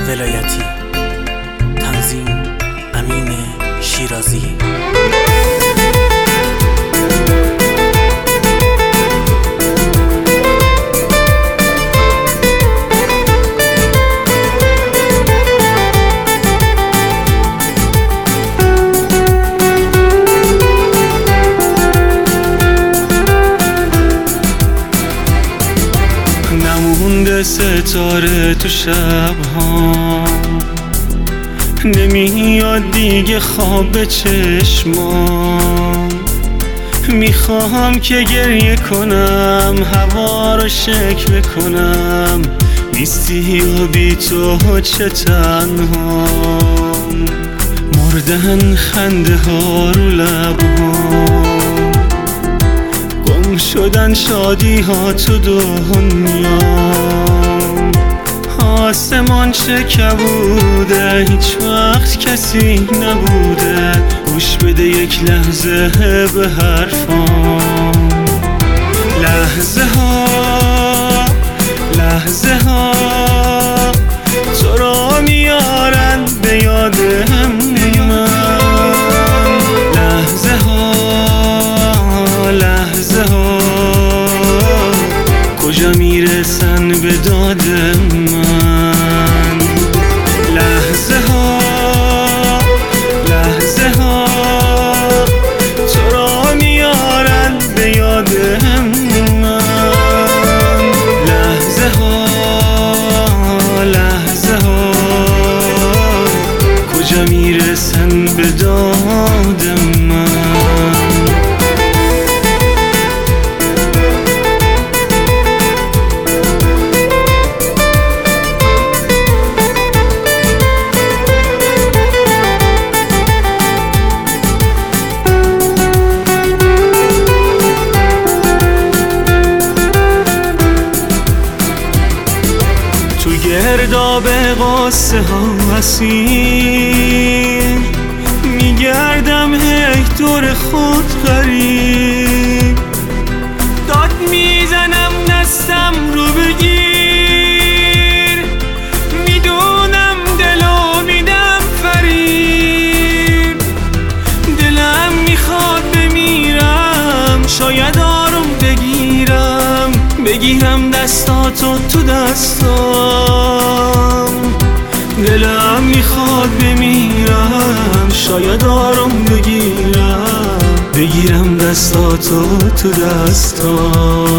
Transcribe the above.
ولایتی. تنظیم امین شیرازی. نمونده ستاره تو شب‌ها، نمیاد دیگه خواب به چشمام. میخوام که گریه کنم، هوا رو شک بکنم، نیستی و بی تو چه تنهام. مردن خنده ها رو لبام، گم شدن شادی ها تو دنیا. آسمان چه کبوده، هیچ وقت کسی نبوده گوش بده یک لحظه به حرفام. لحظه ها تو رو میارن به یاد من. لحظه ها کجا میرسن به داد من. لحظه ها تو رو میارن به یاد من. لحظه ها کجا میرسن به داد من. گرداب قصه ها اسیر میگردم هی دور خود غریب. داد میزنم دستم رو بگیر، میدونم دلو میدم فریب. دلم میخواد بمیرم، شاید آروم بگیرم دستاتو تو دستام. دلم میخواد بمیرم، شاید آروم بگیرم دستاتو تو دستام.